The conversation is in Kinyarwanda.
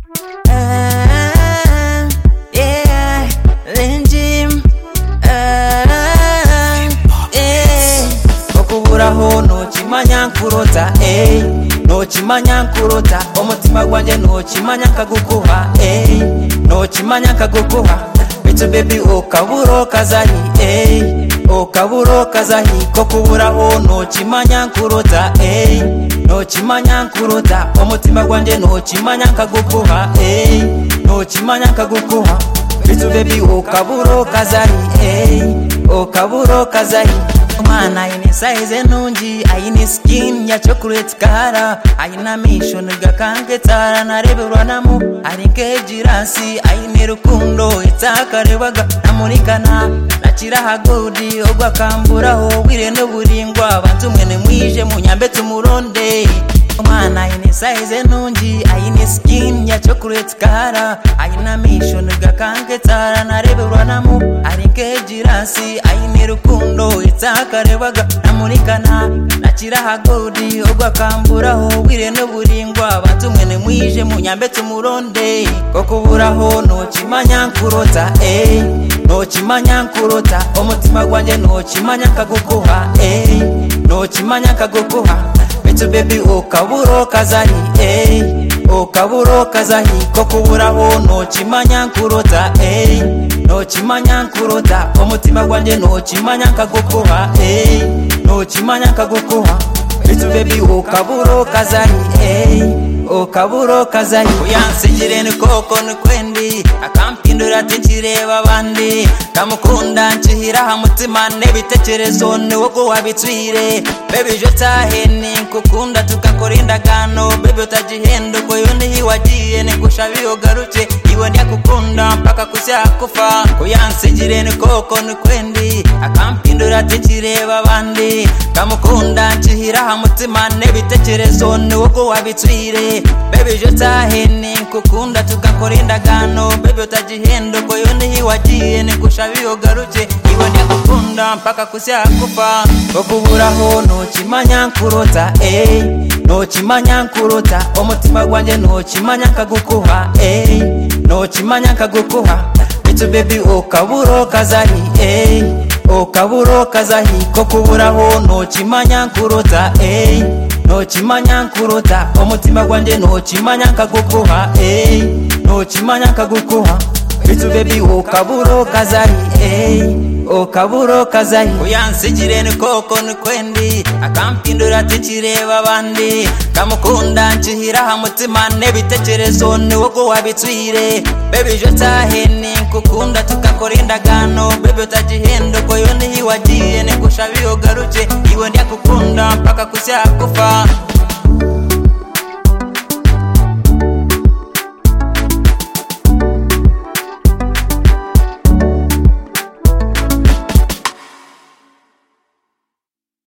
Yeah, Linjim. Okuburaho nokimanya nkurota, nokimanya nkurota. Omutima gwanje nokimanya kagukuha, nokimanya kagukuha. Bitu baby okaburo kazahi, okaburo kazahi. Kokuburaho nokimanya nkurota, nokimanya nkurota. Omutima gwanje nokimanya kagukuha, nokimanya kagukuha. Bitu baby okaburo kazahi, okaburo kazahi. Umwana ayine size nungi, ayine skin ya chocolate kara, ayina mission gakangetara nareberwa namu, arinke jirasi, ayine rukundo itakarebaga namurikana, nakira hagodi ogwakamburaho wire n'uburingwa. Abantu mwene mwije munyambe tumuronde. Umwana ayine size nungi, ayine skin ya chocolate kara, ayina mission gakangetara nareberwa namu, arinke jirasi, ayine rukundo itakarebaga namurikana, nakira hagodi ogwakamburaho wire n'uburingwa. Abantu mwene mwije munyambe tumuronde. Kokuburaho nokimanya nkurota, nokimanya nkurota. Omutima gwanje nokimanya kagukuha, nokimanya kagukuha. Bitu baby okaburo kazahi, okaburo kazahi. Kokuburaho nokimanya nkurota, nokimanya nkurota. Omutima gwanje nokimanya kagukuha, nokimanya kagukuha. Bitu baby okaburo kazahi, okaburo kazahi. Uyansigire ni koko nikwendi, akampindura tinkireba abandi. Ndamukunda nkihira hamutima n'ebitekerezo niwogo wabitwire. Baby jotahe ninkukunda tukakora indagano. Baby utagihinduka yundi hiwagiye nigushabi ugaruke. Iwe ndakukunda mpaka kuzakufa. Uyansigire ni koko nikwendi, akampindura tinkireba abandi. Ndamukunda nkihira hamutima n'ebitekerezo niwogo wabitwire. Baby jotahe ninkukunda tukakora indagano. Baby utagihinduka yundi hiwagiye nigushabi ugaruke. Iwe ndakukunda mpaka kuzakufa. Kokuburaho nokimanya nkurota, nokimanya nkurota. Omutima gwanje nokimanya kagukuha, nokimanya kagukuha. Bitu baby okaburo kazahi, okaburo kazahi. Kokuburaho nokimanya nkurota, nokimanya nkurota. Omutima gwanje nokimanya kagukuha, nokimanya kagukuha. Bitu baby okaburo kazahi, okaburo kazahi. Uyansigire ni koko nikwendi, akampindura tinkireba abandi. Ndamukunda nkihira hamutima n'ebitekerezo niwogo wabitwire. Baby jotahe ninkukunda tukakora indagano. Baby utagihinduka yundi hiwagiye nigushabi ugaruke. Iwe ndakukunda mpaka kuzakufa.